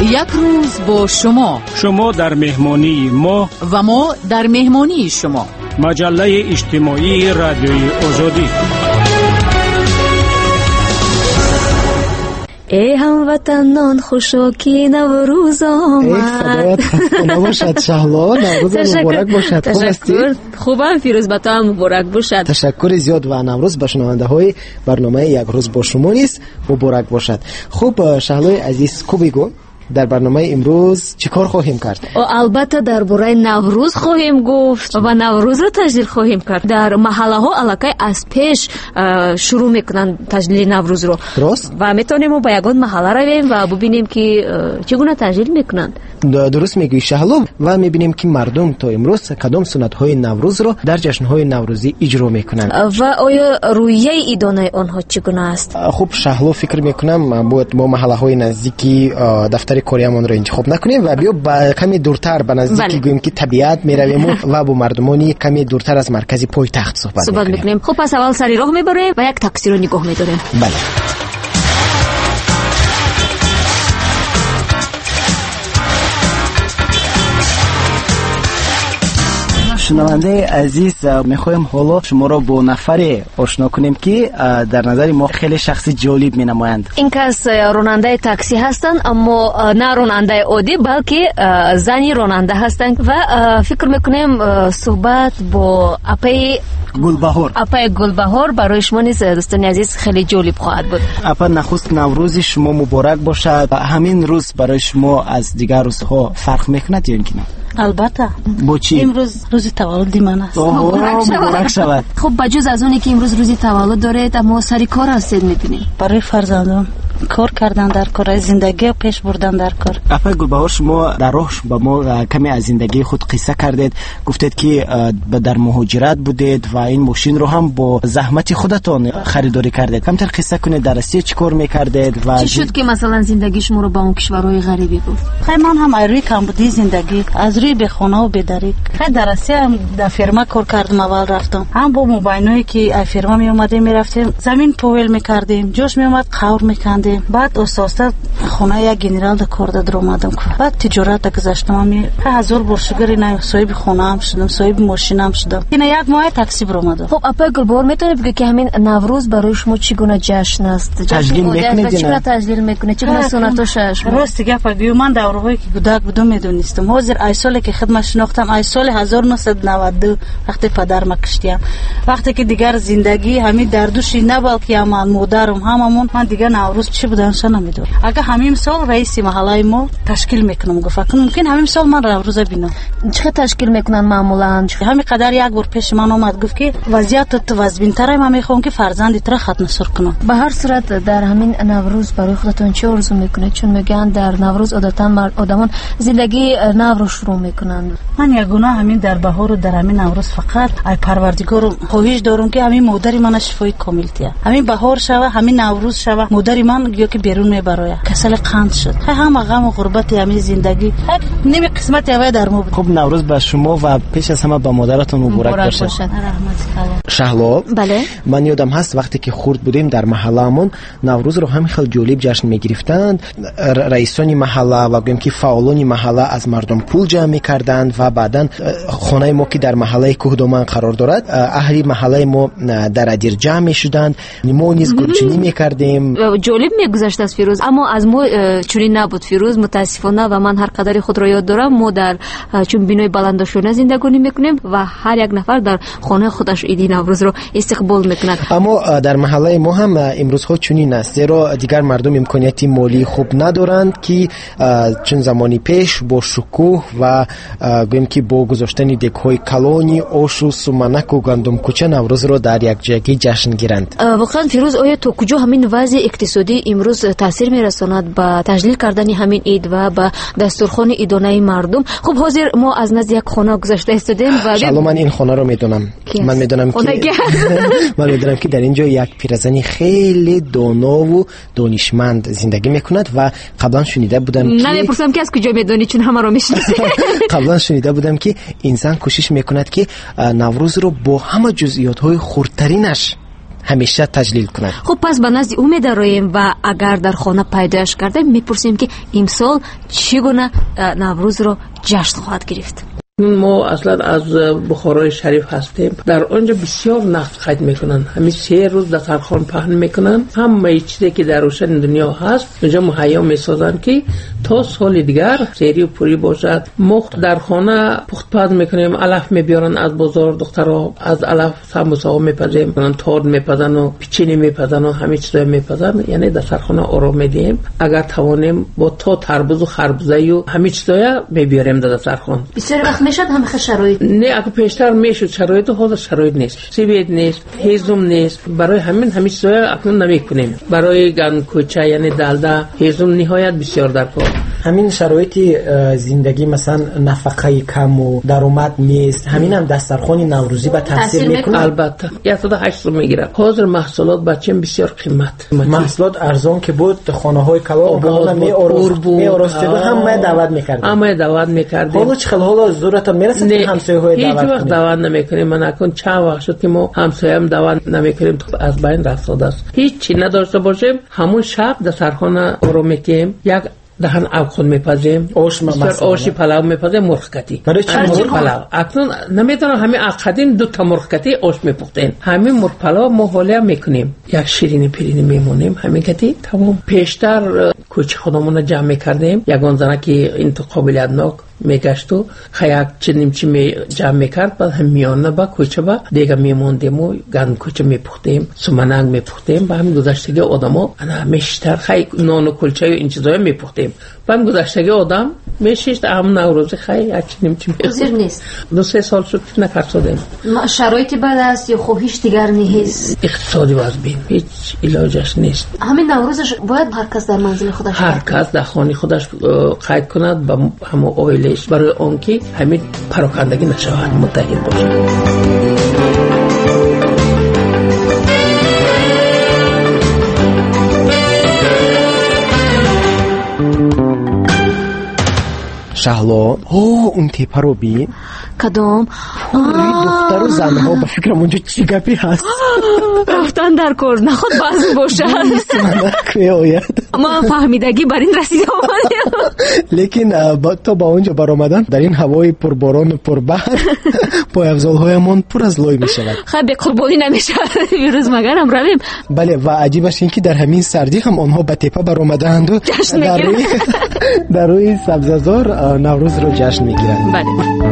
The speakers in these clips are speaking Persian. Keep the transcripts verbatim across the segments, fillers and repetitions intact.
یک روز با شما، شما در مهمانی ما و ما در مهمانی شما. مجله اجتماعی رادیوی آزادی. ای هموطنان خوشا که نوروز آمد. ای خدایت خسته نباشد شهلا، نوروز مبارک باشد. تشکر. خوبم، فیروز به تو هم مبارک باشد. تشکر زیاد و نوروز به شنونده های برنامه یک روز با شما نیست مبارک باشد. خوب شهلا عزیز، کو بگو در برنامه امروز چی کار خواهیم کرد؟ البته درباره نوروز خواهیم گفت و نوروز را تجلیل خواهیم کرد. در محله ها الکی از پیش شروع میکنن تجلیل نوروز رو. درست؟ و میتونیم ما به یگان محله رویم و ببینیم که چگونه تجلیل میکنن. درست میگوی شهلا، و میبینیم که مردم تا امروز کدام سنت های نوروز رو در جشن های نوروزی اجرا میکنن و آیا رویه ایدانه آنها چگونه است؟ خوب شهلا، فکر میکنم باید ما محله های نزدیکی دفتر کاریمون رو انتخاب نکنیم و بیا با کمی دورتر به نزدیکی گوییم که طبیعت میرویم و با مردمانی کمی دورتر از مرکز پایتخت صحبت, صحبت میکنیم. خب پس اول سری راه میبریم و یک تاکسی رو نگاه میداریم. بله. شنونده عزیز، میخوایم حالا شما را با نفری آشنا کنیم که در نظر ما خیلی شخص جالب می نمایند. این کس راننده تاکسی هستند، اما نه راننده عادی بلکه زنی راننده هستند و فکر میکنیم صحبت با اپای گلبهار اپای گلبهار برای شما نیز دوستان عزیز خیلی جالب خواهد بود. اپا نخست نوروز شما مبارک باشد. همین روز برای شما از دیگر روزها فرق میکند یا اینکه نه؟ البته. با چی؟ امروز روز تولد من است. مبارک شود. خب بجز از اونی که امروز روز تولد دارید، اما سری کار هستید میبینیم. برای فرزندان کار کردن در کار زندگی و پیش بردن در کار. اپا گلبهار، شما در راه با ما کمی از زندگی خود قصه کردید، گفتید که در مهاجرت بودید و این ماشین رو هم با زحمت خودتان خریداری کردید. کمتر قصه کنید در اصل چی کار میکردید و چی شد که مثلا زندگی شما رو با اون کشورهای غریبی گفت؟ خیلی من هم ایروی کمبودی زندگی از روی به خانه و به دریک خیلی در اصل هم در فرما کار کردم. اول رفتم هم با موبایلایی که ای فرما می اومدیم میرفتیم زمین پویل میکردیم، جوش می اومد قور میکندیم. بعد استاد خونه یک گنرال در کار در اومدم. بعد تجارت گذاشتم. می هزار برشگری نه صاحب خونه هم شدم، صاحب ماشین هم شدم. این یک ماه تاکسی بر اومدم. خب اپا گلبهار میتونه بگه که همین نوروز برای شما چگونه جشن است؟ تجلیل میکنید؟ چگونه تجلیل میکنه؟ چگونه سنتش است؟ راست گپ بگم، من در اروپا که کودک بودم میدونستم. حاضر ای سالی که خدمت شناختم ای سال هزار و نهصد و نود و دو وقتی پدر ما کشتیم، وقتی که دیگر زندگی همین دردوشی نه بلکه هم مادرم هممون من دیگر نوروز چی بودنش نمیدونم. اگه همین سال رئیس محله ما تشکیل میکنم، گفت ممکن همین سال من نوروز ببینم. چه تشکیل میکنن معمولا؟ همین قدر یک بار پیش من اومد گفت که وضعیت تو وضعین‌تر من میخوام که فرزندت را ختم سر کنم. به هر صورت در همین نوروز برای خودتون چه آرزو میکنید؟ چون میگن در نوروز عادتا آدمان زندگی نو رو شروع میکنن. من یگونه همین در بهار و در همین نوروز فقط ای پروردگار خواهش دارم که همین مادر من شفای کامل تیا، همین بهار شوه، همین نوروز شوه، مادر من یا که بیرون میبره کسل قند شد. هم غم و غربت همین زندگی نمی قسمت یاوه در مو. خب نوروز به شما و پیش از همه به مادرتون مبارک باشه. رحمت خدا. شهلا، بله، من یادم هست وقتی که خرد بودیم در محلهمون نوروز رو هم خیلی جالب جشن میگرفتند. رئیسان محله و گویم که فعالان محله از مردم پول جمع میکردند و بعدن خانه ما که در محله کوهدامن قرار دارد، اهلی محله ما در ادیر جمع میشدند، ما نیز گلچینی میکردیم. جالب میگذشت از فیروز، اما از ما چنین نبود فیروز متاسفانه. و من هر قدری خود را یاد دارم، ما در چون بینای بلندشونه زندگانی میکنیم و هر یک نفر در خانه خودش ایدی نوروز رو استقبال میکند. اما در محله ما هم امروزها چنین است، زیرا دیگر مردم امکانیت مالی خوب ندارند که چون زمانی پیش با شکوه و گویم که با گذاشتن دک‌های کلانی، آش و سومنک و گندم کوچه نوروز رو در یک جایی جشن گیرند. واقعا فیروز، آیا تو کجا همین وضع اقتصادی امروز تاثیر میرساند به تجلیل کردن همین عید و به دستورخوان عیدانه مردم؟ خب حاضر ما از نزد یک خانه گذشته استادیم و شالو من این خانه رو میدونم. من میدونم که من میدونم که در اینجا یک پیرزنی خیلی دانا و دانشمند زندگی میکند و قبلا شنیده بودم که نمیپرسم که از کجا میدونی چون همه رو میشناسی. قبلا شنیده بودم که انسان کوشش میکند که نوروز رو با همه جزئیات های خردترینش همیشه تجلیل کنند. خب پس به نزد او می‌داریم و اگر در خانه پیدایش کرده میپرسیم که امسال چگونه نوروز رو جشن خواهد گرفت. ما اصلا از بخارای شریف هستیم. در آنجا بسیار نقد خرید میکنن. همین سه روز دسترخوان پهن میکنن. همه چیزی که در روشن دنیا هست اونجا مهیا میسازن که تا سال دیگر سری و پوری باشد. ما در خانه پخت پز میکنیم. علف میبیارن از بازار، دخترها از علف سموسه ها میپزیم، تارد میپزن و پیچینی میپزن و همه چیزا میپزن. یعنی دسترخوان آرام میدیم. اگر توانیم با تا تربوز و خربوزه و همه چیزا میبیاریم در دسترخوان. بسیار وقت میشد هم شرایط نه اگه پیشتر میشد شرایط حاضر شرایط نیست. سیبید نیست، هیزم نیست. برای همین همین چیزا اکنون نمیکنیم. برای گن کوچه یعنی دلده هیزم نهایت بسیار در کار. همین شرایط زندگی مثلا نفقه کم و درآمد نیست، همین هم دسترخوان نوروزی به تاثیر میکنه. البته صد و هشت میگیره. حاضر محصولات بچه‌م بسیار قیمت. محصولات ارزان که بود خانه‌های کباب و می اورست می اورست هم دعوت می‌کرد. اما دعوت می‌کرد. حالا چه حالا ضرورت میرسه که همسایه‌های دعوت هیچ وقت دعوت نمی‌کنیم. من اکن چند وقت شد که ما همسایه‌ام دعوت نمی‌کنیم، از بین رفته است. هیچ چی نداشته باشیم همون شب دسترخوان رو می‌کنیم. یک دهن آب خود میپزیم، آش مثلا آشی پلاو میپزیم، مرغ کتی. برای چی مرغ پلاو؟ اکنون نمیتونم همین قدیم دو تا مرغ کتی آش میپختیم. همین مرغ پلاو ما حالا میکنیم. یک شیرینی پیرینی میمونیم همین کتی تمام. پیشتر کوچه خودمون جمع میکردیم. یگان زنه که این تو قابلیت ناک میگشت و خیاک چنیم چی می جمع میکرد. بعد هم میانه با کوچه با دیگه میموندیم و گند کوچه میپختیم، سومنگ میپختیم. با هم گذشتگی آدما انا میشتر خی نان و کلچه و این چیزا میپختیم. با هم گذشتگی آدم میشیست هم نوروز خی یک چنیم چی حاضر نیست. دو سه سال شد نکرد شدیم. شرایط بد است یا خب هیچ دیگر نیست. اقتصادی وضع بین هیچ علاجش نیست. همین نوروزش باید هر کس در منزل خودش هر کس در خانه خودش قید کند با همو اویلش برای اون که همین پراکندگی نشود، متحد باشه. شهلا اوه اون تیپه رو بین کدام دختر و زنها با فکرم اونجا چی گپی هست رفتن در کار نخود بعض باشد. ما فهمیدگی بر این رسیده آمدیم. لیکن تا با اونجا برآمدن در این هوای پرباران و پربحر پای افضل‌هایمان پر از لای می شود. خب به قربانی نمی شود ویروس مگر هم رویم. بله و عجیبش این که در همین سردی هم آنها به تپه برآمدند و در روی در روی سبززار نوروز رو جشن میگیرند. بله.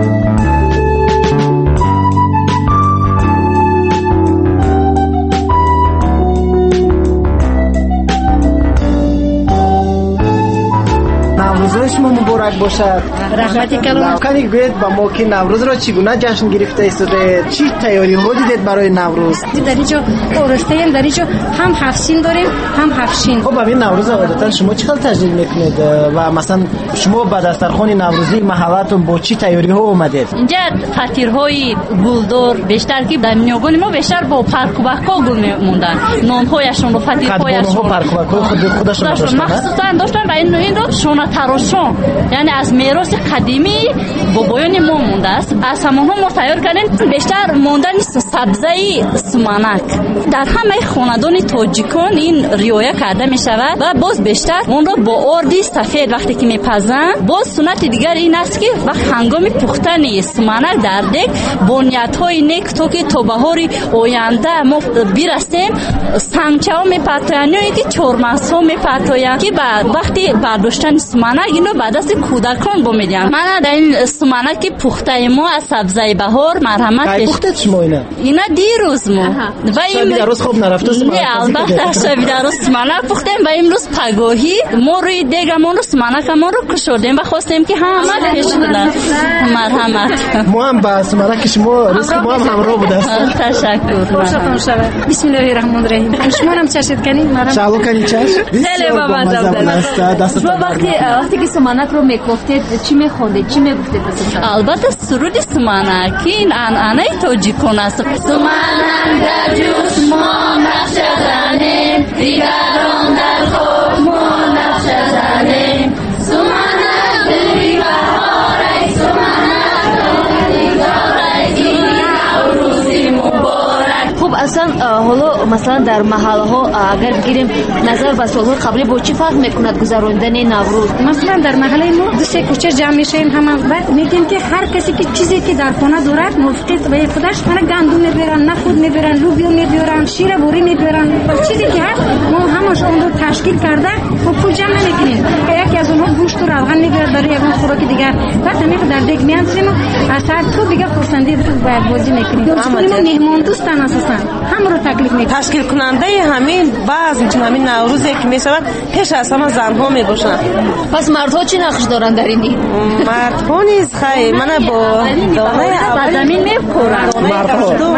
نوروز شما مبارک باشد. رحمتی کلام. کمی گوید با ما که نوروز را چگونه جشن گرفته ایستاده؟ چی تیاری ها دیدید برای نوروز؟ در اینجا اورسته ایم، در اینجا هم هفشین داریم هم هفشین. خب همین نوروز عادتا شما چقدر تجلیل میکنید و مثلا شما به دسترخوان نوروزی محلاتون با چی تیاری ها اومدید؟ اینجا فطیرهای گلدار بیشتر که در میگن ما بیشتر با پرکوبکا گل موندن. نانهایشون و فطیرهایشون پرکوبکا خود خودشون داشتن. مخصوصا داشتن و این این رو شونه تراشان، یعنی از میراث قدیمی بابایان ما مونده است. از همونها ما تیار کردیم. بیشتر مونده نیست سبزه سمنک. در همه خاندان تاجیکان این رعایت کرده می شود و باز بیشتر اون رو با آردی سفید وقتی که میپزن. باز سنت دیگر این است که وقت هنگام پختن سمنک در دک با نیت‌های نیک تا که تا بهار آینده ما برسیم سنگچه ها میپرتاین یا که چهارمغز ها میپرتاین که بعد وقتی برداشتن سمنک اینو بعد از کودکان با میدن. من در این سمنک پخته ما از سبزی بهار مرحمت کی پخته شما اینا؟ اینا دیروز ما و این روز خوب نرفته سمنک. نه البته شب در روز سمنک پختیم و امروز پگاهی ما روی دیگمون رو سمنک ما رو کشوردیم و خواستیم که همه بشودن. مرحمت. ما هم با سمنک شما رزق ما هم همراه بود است. تشکر. خوشتون شود. بسم الله الرحمن الرحیم. شما هم چشید کنید مرحمت. شالو کنید چش. خیلی بابا وقتی وقتی که سمنک رو میگفتید چی میخوندید چی میگفتید؟ البته سرود سمنک این عنعنه تاجیکان است. سمنک در جوش ما نقش زنیم دیگران در خود ما نقش زنیم سمنک دری بهار ای سمنک دیگار ای این نوروزی مبارک. خب اصلا حالا مثلا در محله ها اگر بگیریم نظر به سالهای قبلی با چی فرق میکند گذراندن نوروز؟ مثلا در محله ما دو سه کوچه جمع میشیم، هم بعد میگیم که هر کسی که چیزی که در خانه دارد موافقت به خودش، من گندم میبرن، نخود میبرن، لوبیا میبرن، شیر بوری میبرن، چیزی که هست ما همش اون رو تشکیل کرده و پول جمع نمیکنیم. یکی از اونها گوشت و روغن میبره داره یگان خوراک دیگر، بعد همین در دیگ میانسیم و اثر تو دیگه خورسندی باید بازی میکنیم. دوستان ما مهمان دوستان اساسا هم رو تکلیف میکنیم. تشکیل کننده همین بعض همین نوروزی که میشود پیش از همه زنها میباشند. پس مردها چی نقش دارن در این؟ مردها نیز خیلی من با دانه با زمین میپورن. مردها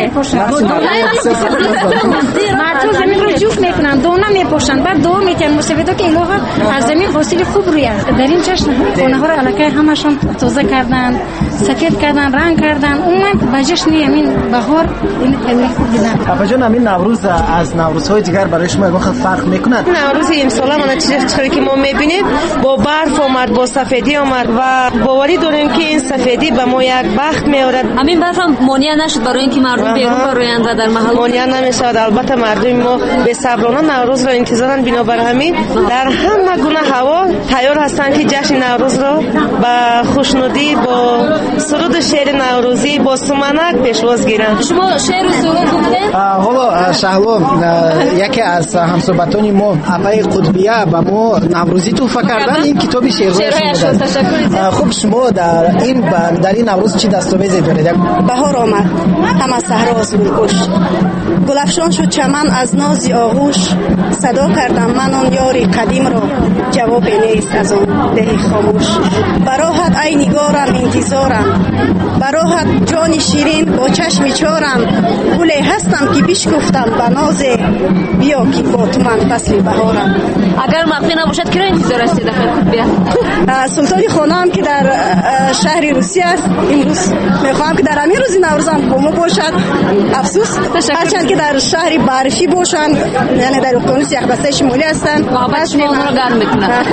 مردها زمین رو جوف میکنن، دانه میپوشن، بعد دعا میکنن مسیبتو که الهی از زمین حاصل خوب روید. در این جشن خانه ها رو الکه همشون تازه کردن، سفید کردن، رنگ کردن. اون به جشن همین بهار این خیلی خوب دیدن. آقا جان همین نوروز از نوروزهای دیگر برای شما یک فرق میکند؟ نوروز امسال من چیزی که ما میبینیم با برف اومد، با سفیدی اومد و باوری داریم که این سفیدی به ما یک بخت میآورد. همین برف هم مانع نشد برای اینکه مردم بیرون برویند و در محل مانع نمیشد. البته مردم ما به صبرانه نوروز را انتظارن، بنابر همین در همه گونه هوا تیار هستند که جشن نوروز را با خوشنودی، با سرود شعر نوروزی، با سمنک پیشواز گیرند. شما شعر و سرود خوندید؟ حالا شهلا یکی از همصحبتان ما آقای قطبیه به ما نوروزی تحفه کردن این کتاب شعرهایش دادن. خب شما در این در این نوروز چی دستاویزی دارید؟ بهار آمد، همه صحرا آسمون کش، گلفشان شد چمن از ناز آغوش، صدا کردم من آن یاری قدیم را، جواب نیست از آن ده خاموش. براحت ای نگارم انتظارم، براحت جان شیرین با چشم چارم، گلی هستم که بیش گفتم به ناز، بیا که با تو من فصل بهارم. اگر موقع نباشد که را انتظار هستید خیلی بیا؟ سلطان خانه هم که در شهر روسیه است، امروز میخواهم که در همین روز نوروز هم با ما باشد. افسوس هرچند که در شهر برفی باشند، یعنی در اقیانوس یک بسته شمالی هستند، محبت شما ما رو گرم میکنن.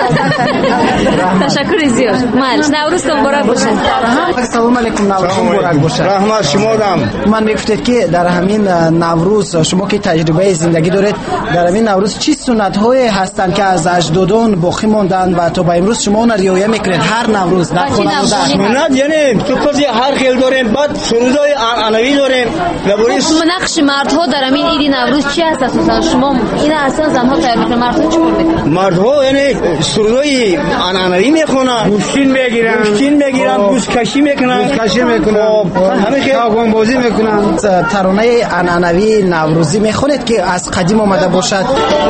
تشکر زیاد. مال نوروزتون مبارک باشه. السلام علیکم، نوروزتون مبارک باشه. رحمت شما دم. من میگفتید که در همین نوروز شما که تجربه زندگی دارید، در همین نوروز چی سنت‌هایی هستند که از اجدادان باقی ماندن و تا به امروز شما اون رعایت میکنید هر نوروز در خانواده؟ سنت یعنی تو پس هر خیل داریم، بعد سرودای عنعنوی داریم. شما نقش مردها در همین عید نوروز چی هست اساسا؟ شما این اصلا زنها تیار میکنن، مردها چیکار میکنن؟ مردها یعنی سرودای عنعنوی میخونن، گوشتین میگیرن، گوشتین میگیرن، گوشت کشی میکنن، گوشت کشی میکنن، همه خیابان بازی میکنن. ترانه عنعنوی نوروزی میخونید که از قدیم آمده باشد؟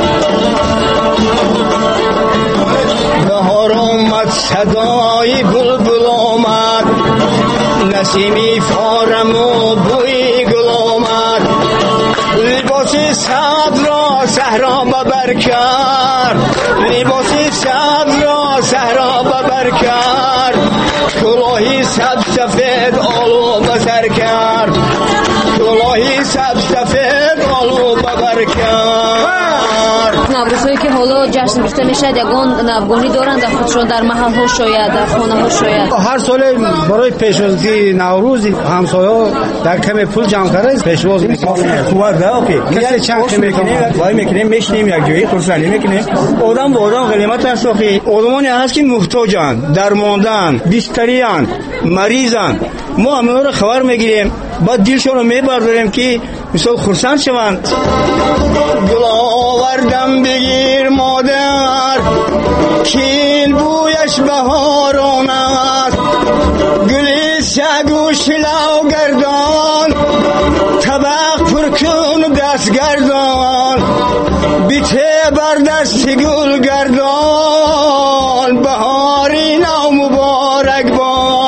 بهار آمد، صدای بلبل آمد، نسیمی فارم و بوی گل آمد، لباس سبز را صحرا ببر کرد، لباس سبز را صحرا ببر کرد، کلاهی سبز سفید آلو بسر کرد، کلاهی سبز سفید آلو ببر کرد. نوروزهایی که حالا جشن گرفته میشه یگان نوگانی دارن در خودشون، در محل ها شاید، در خانه ها شاید. هر سال برای پیشوازی نوروز همسایه‌ها در کم پول جمع کرده پیشواز میکنه. خوبه اوکی. کسی چند میکنه، وای میکنه میشنیم یک جایی خرسانی میکنه. آدم با آدم غلیمت است که آدمانی هست که محتاجن، درماندن، بیستریان، مریضن. ما همه رو خبر میگیریم، بعد دلشون رو میبرداریم که مثال خرسان شوند. گل آوردم بگیر مادر، کین بویش بهاران است، گلی سگ و شلاو گردان، طبق پر کن دست گردان، بیته بر دست گل گردان، بهاری نو مبارک باد.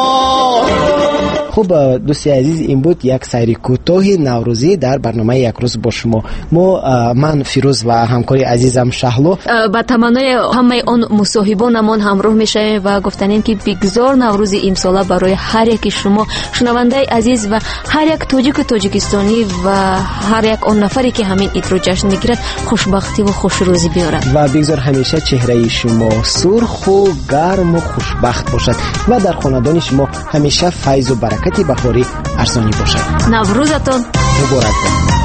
خب دوستی عزیز، این بود یک سری کوتاهی نوروزی در برنامه یک روز با شما. ما من فیروز و همکاری عزیزم شهلا با تمنای همه آن مصاحبانمان همراه میشیم و گفتنیم که بگذار نوروز امساله برای هر یک شما شنونده عزیز و هر یک تاجیک و تاجیکستانی و هر یک آن نفری که همین عید رو جشن میگیرد خوشبختی و خوشروزی بیارد و بگذار همیشه چهره شما سرخ و گرم و خوشبخت باشد و در خاندان شما همیشه فیض و برکت بهاری ارزانی باشد. نوروزتان مبارک باد.